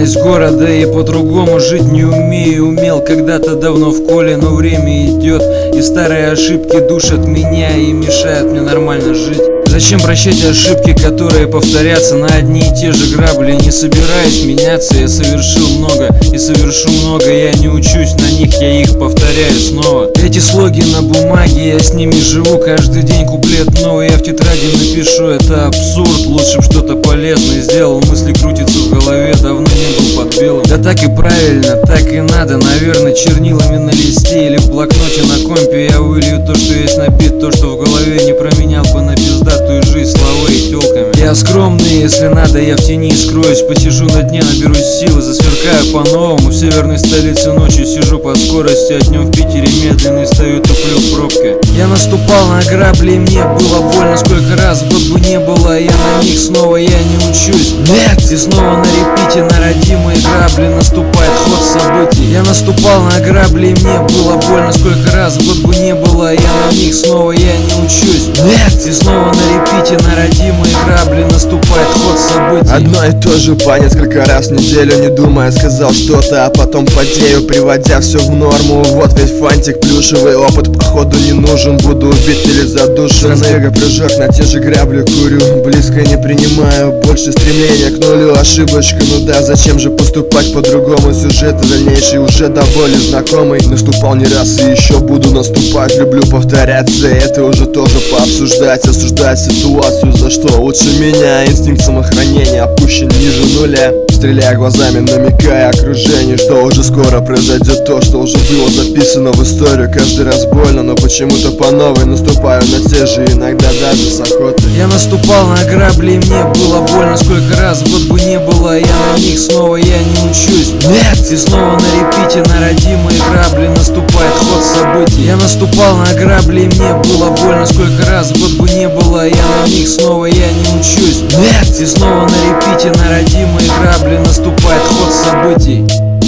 реальность города и по-другому жить не умею. Умел когда-то давно в коле, но время идет, и старые ошибки душат меня и мешают мне нормально жить. Зачем прощать ошибки, которые повторятся на одни и те же грабли? Не собираюсь меняться, я совершил много и совершу много. Я не учусь на них, я их повторяю снова. Эти слоги на бумаге, я с ними живу каждый день. Куплет новый я в тетради напишу, это абсурд. Лучше б что-то полезное сделал, мысли крутятся в голове, давно не был под белым. Да так и правильно, так и надо, наверное, чернилами на листе или в блокноте на компе я вылью то, что есть на бит, то, что в голове не променял бы на пиздатую жизнь славой и тёлками. Я скромный, если надо, я в тени скроюсь, посижу на дне, наберусь силы, засверкаю по-новому. В северной столице ночью сижу по скорости, а днем в Питере медленный стою, туплю в пробке. Я наступал на грабли, и мне было больно, сколько раз вот бы не было, я на них снова, я не учусь. Нет! И снова на репите на родимые грабли наступает ход событий. Я наступал на грабли, и мне было больно, сколько раз вот бы не было, я на них снова, я не учусь. Нет! И снова на репите на родимые грабли наступает ход событий. Одно и то же по несколько раз в неделю, не думая, сказал что-то, а потом потею, приводя все в норму. Вот ведь фантик, плюшевый опыт походу не нужен, буду убит или задушен. Разбега прыжок на те же грабли курю, близко не принимаю, больше стремления к нулю. Ошибочка, ну да, зачем же поступать по-другому? Сюжет дальнейший уже до боли знакомый. Наступал не раз и еще буду наступать, люблю повторяться, это уже тоже пообсуждать. Осуждать ситуацию, за что лучше меня. Инстинкт самохранения опущен ниже нуля. Стреляя глазами, намекая окружению, что уже скоро произойдет то, что уже было записано в историю. Каждый раз больно, но почему-то по новой наступаю на те же, иногда даже с охотой. Я наступал на грабли, и мне было больно, сколько раз вот бы не было, я на них снова, я не учусь. Нет! И снова на репите на родимые грабли наступает ход событий. Я наступал на грабли, и мне было больно, сколько раз вот бы не было, я на них снова, я не учусь. Нет! И снова на репите на родимые грабли наступает ход событий.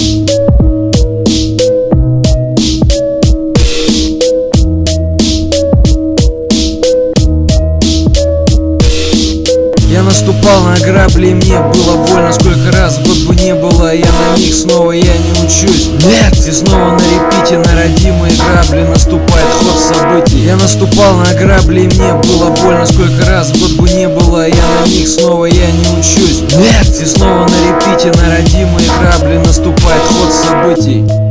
Я наступал на грабли, и мне было больно, сколько раз вот бы не было, я на них снова, я не учусь. Нет! И снова на репите на родимые грабли наступает ход событий. Я наступал на грабли, и мне было больно, сколько раз вот бы не было, я на них снова, я не учусь. Нет! И снова на репите на родимые грабли наступает ход событий.